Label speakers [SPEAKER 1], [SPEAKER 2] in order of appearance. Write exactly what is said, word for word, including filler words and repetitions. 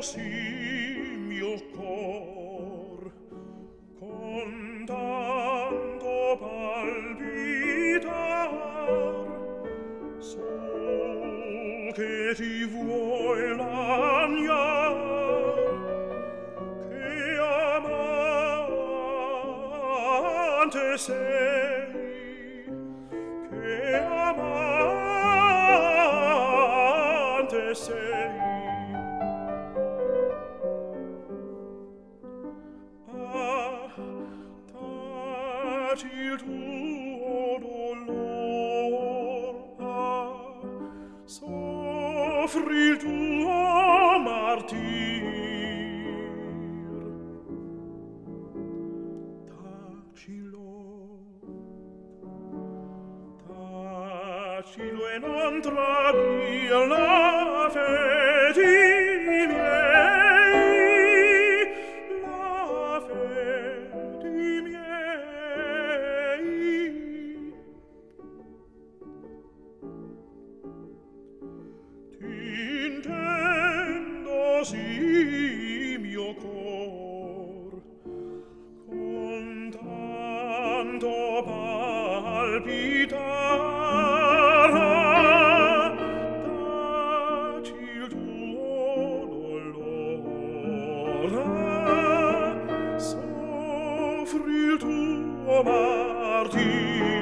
[SPEAKER 1] sì mio cor con tanto palpitar so che ti vuoi lagnar che amante sei che amante sei ah taci il tuo dolor ah soffri il tuo martir tacilo tacilo e non tradir la fede miei la fede miei t'intendo sì mio cor con tanto palpitar taci il tuo dolor soffri il tuo martir